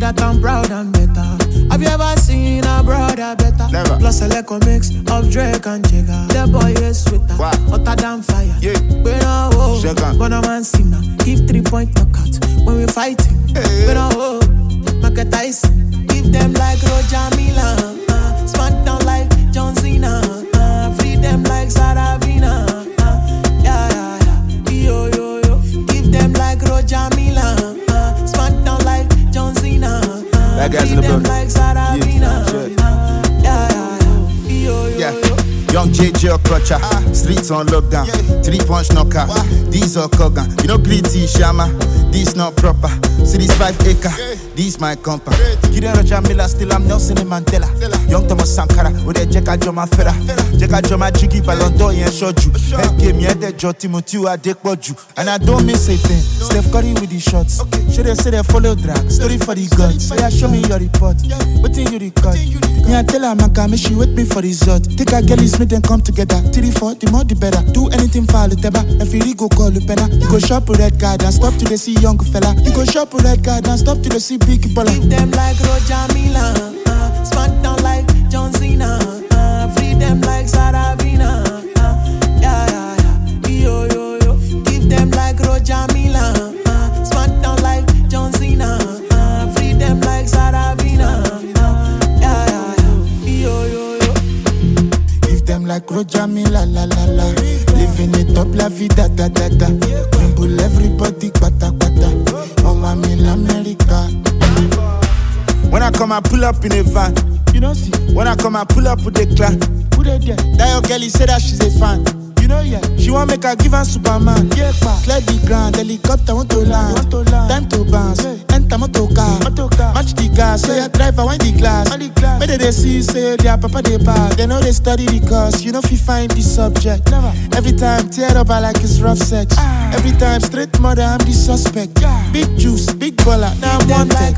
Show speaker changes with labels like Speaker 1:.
Speaker 1: that I'm proud and better. Have you ever seen a brother better?
Speaker 2: Never.
Speaker 1: Plus a little mix of Drake and Jigga. The boy is sweeter,
Speaker 2: wow.
Speaker 1: hotter than fire.
Speaker 2: Yeah.
Speaker 1: We don't hold, but no man sinner. Give 3-point knockout when we fighting.
Speaker 2: Hey.
Speaker 1: We don't hold, Mike Tyson. Give them like Roger Milan. Smack down like John Cena. Free them like Saravina. Yeah. Yo, yo, yo. Give them like Roger Milan. Smack down like John Cena. Free them like Saravina. Yeah. Yo, yo, yo.
Speaker 2: Young JJ Okocha, streets on lockdown, 3-punch knocker, these are Kogan. You know pretty Shama, this not proper. See this 5 acre, this my compa. Gideon Roger Miller, still I'm Nelson Mandela. Young Thomas Sankara, with a Jacka Joma Fera. Jacka Joma Jiggy Ballon d'Or and Shoju. Help gave me at the Joti Mutu Adekboju. And I don't miss a thing. Steph Curry with the shots. Should they say they follow drag? Story for the gods. Yeah, show me your report. What in you record? Me I tell her Maka, she wait me for result. Take a girl is make them come together. 3-4, the more the better. Do anything for Luteba. If you go call Lupena, you go shop with red card and stop till they see young fella. You go shop with red card and stop till they see big baller.
Speaker 1: Give them like Roger Milan. Smack down like John Cena. Free them like Saravina. Yeah. Yo, yo, yo. Give them like Roger Milan. Smack down like John Cena. Free them like Saravina. Yeah. Yo, yo, yo.
Speaker 2: Give them like Roger Milan, la la la. Living it up, la vida, da da da. Rumble everybody, kwata kwata. Oh, I'm in America. When I come, I pull up in a van. You know, see. When I come, I pull up with the clan. Who they there? That your girl, he said that she's a fan. You know, yeah. She want make her give her Superman. Yeah, clear the ground, helicopter want to land. Time to bounce, enter motor car. Match the gas, say a driver wind the glass. Whether they see, say their papa they bad. They know they study the course, you know if you find the subject. Never. Every time tear up, I like it's rough sex. Every time straight mother, I'm the suspect. Big juice, big baller, now I'm wanted.